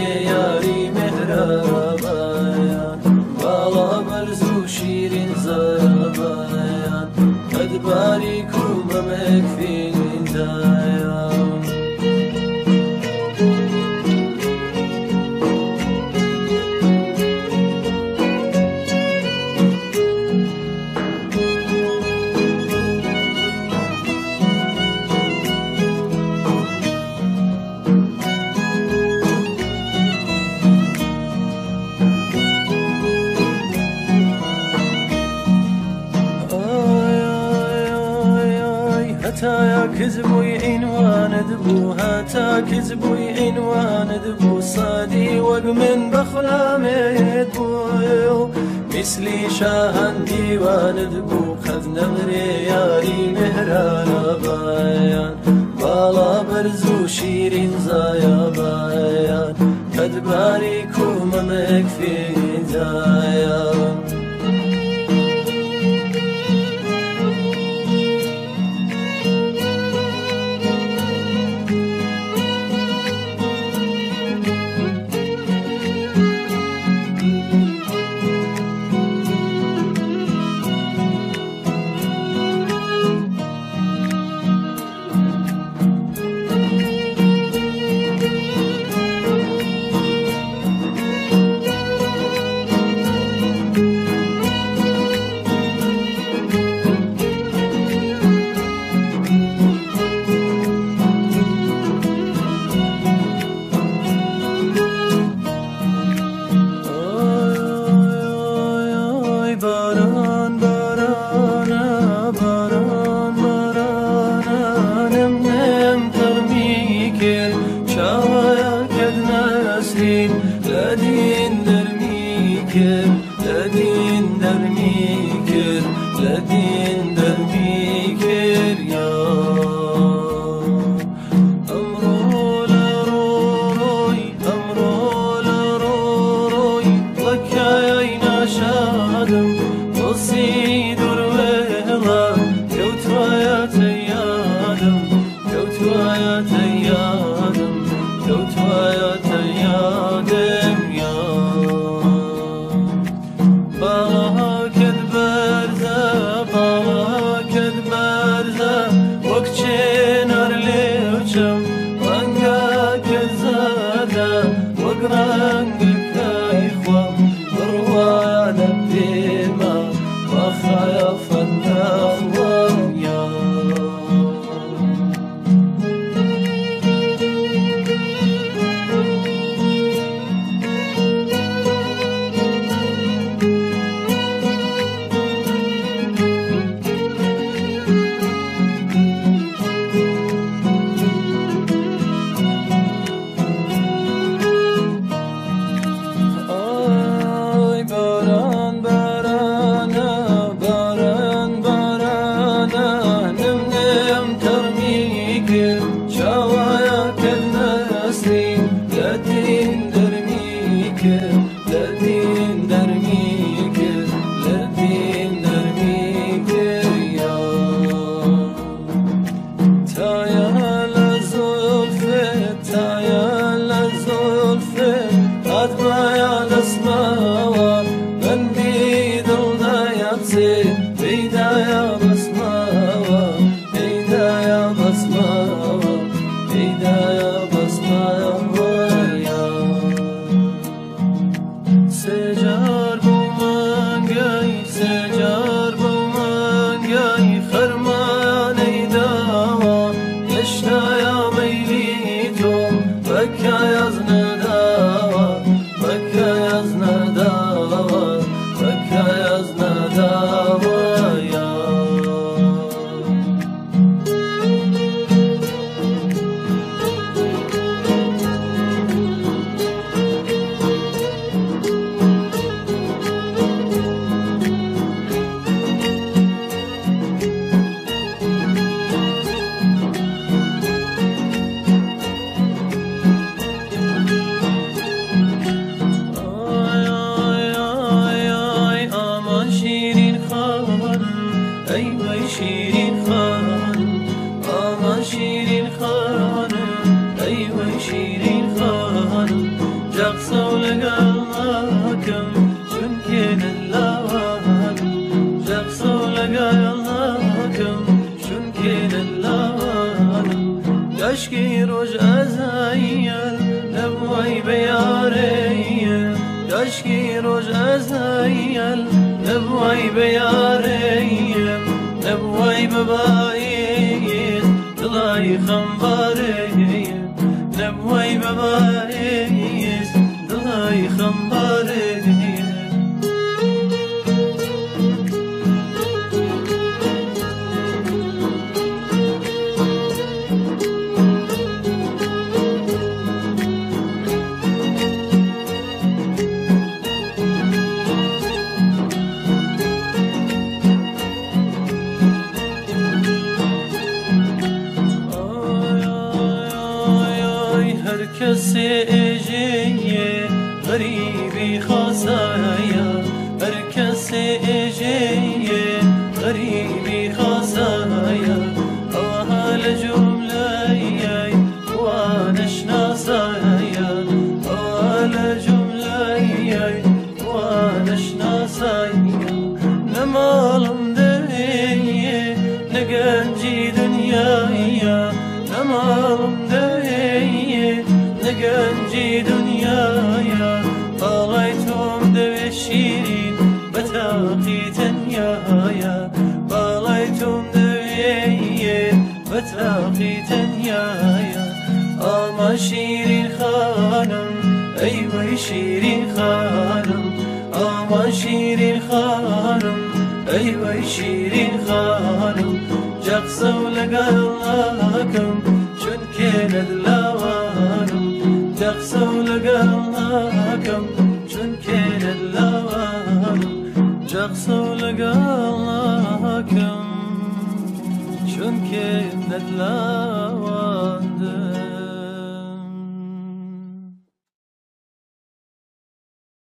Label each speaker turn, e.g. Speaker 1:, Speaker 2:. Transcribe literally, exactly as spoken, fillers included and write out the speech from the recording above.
Speaker 1: یاری مهربان بالا برزو شیرین زبان ادباری کوممک فین دایان هتايا كذبوي عنوان دبو هتا كذبوي عنوان دبو صادي وقمن بخلامي دبو مثلي شاهن ديوان دبو قد نغري ياري مهران بايان بالا برزو شيرين زايا بايان قد باريكم مكفي دايان لدين درميكر لدين درميكر لدين درميكر يا أمرو لروي أمرو لروي لك يا شادم وصيد الويلا كوتوا يا تيادم كوتوا يا تيادم كوتوا يا تيادم رنگك يخوى بروانا بما وخايف النخوى يا لدين درميكر لدين درميكر يا تايا لزولفة تايا لزولفة أدبايا لسماوة من بيدو داياتي بيدايا بسماوة بيدايا بسماوة بيدايا بسماوة سجار بومانجاي سجار بومانجاي خرماني داوا يشتا يا ميليتو بكا يزن داوا جقصة ولقاكم شنكي دلاوانم جقصة ولقاكم شنكي دلاوانم داشكي روج أزايل نبوي بياري داشكي روج أزايل نبوي بياري نبوي ببايز دلاي خمباري نبوي ببايز دلاي خمباري هر کسی اجیه غریبی خاصایا هر کسی اجیه غریبی خاصایا اوهال جمله وانش ناسایا اوهال جمله وانش ناسایا نمالم دهیه نگنجی دنیایا نمالم نگنجی دنیایا باڵایتۆم دەوێ شیرین بە تاقی تەنیایا باڵایتۆم دەوێ بە تاقی تەنیایا ئاما شیرین خانم ئەی وەی شیرین خانم ئاما شیرین خانم ئەی وەی شیرین خانم جەقسە و لەگەڵاکەم چونکێ لەدلاوانم جقصة ولقاكم چونكي للاوانم جقصة ولقاكم چونكي للاوانم